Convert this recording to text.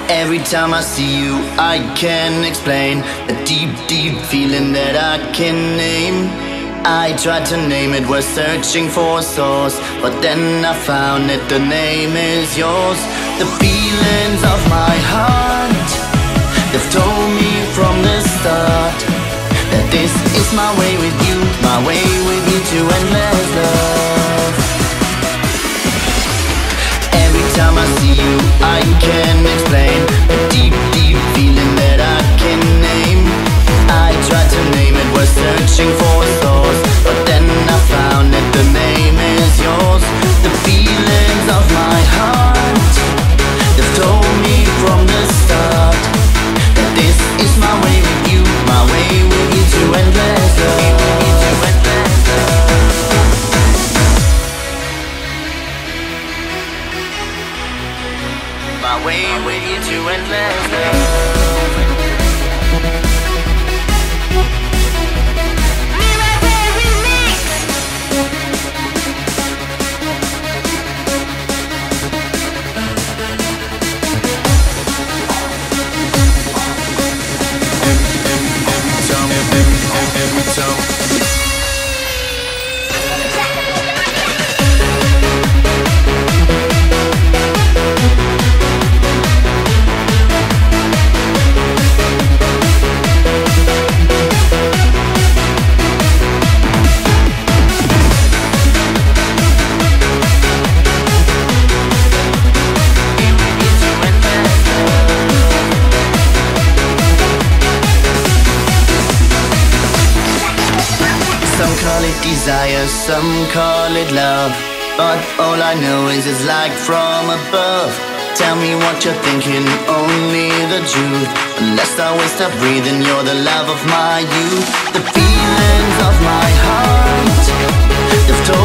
Every time I see you, I can't explain a deep, deep feeling that I can name. I tried to name it, was searching for a source, but then I found that the name is yours. The feelings of my heart, they've told me from the start that this is my way with you, my way with you to endless love. Every time I see you, I can't explain a deep, deep feeling that I can name. I tried to name it, was searching for a source, but then I found that the name is yours. The feelings of my heart, they've told me from the start that this is my way with you, my way with you to endless love. My way with you to endless love. Some call it desire, some call it love, but all I know is it's like from above. Tell me what you're thinking, only the truth. Unless I will stop breathing, you're the love of my youth. The feelings of my heart, they've told